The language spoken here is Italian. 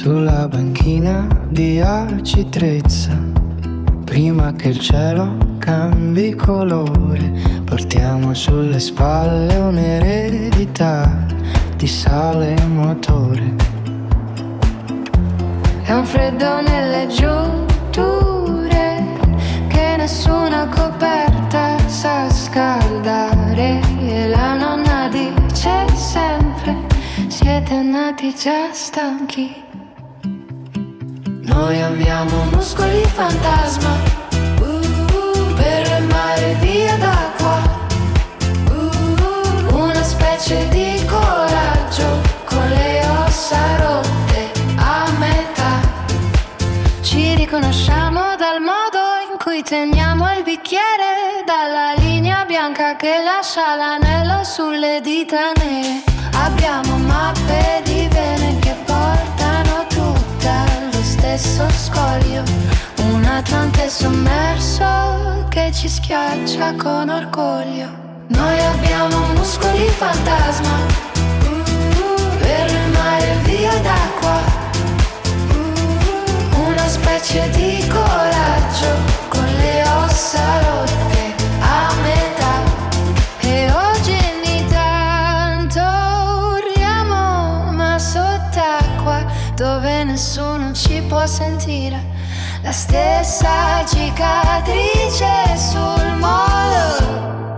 sulla banchina di acitrezza. Prima che il cielo cambi colore, portiamo sulle spalle un'eredità di sale e motore. È un freddo nelle giunture che nessuna coperta sa scaldare. E la nonna dice sempre: siete nati già stanchi. Noi abbiamo muscoli fantasma, per remare via da qua, una specie di coraggio con le ossa rotte a metà. Ci riconosciamo dal modo in cui teniamo il bicchiere, dalla linea bianca che lascia l'anello sulle dita nere. Abbiamo mappe di vene che portano tutte allo stesso scoglio, un Atlante sommerso che ci schiaccia con orgoglio. Noi abbiamo muscoli fantasma, per remare via da qua, una specie di coraggio con le ossa rotte a metà. E oggi ogni tanto urliamo, ma sott'acqua, dove nessuno ci può sentire. La stessa cicatrice sul molo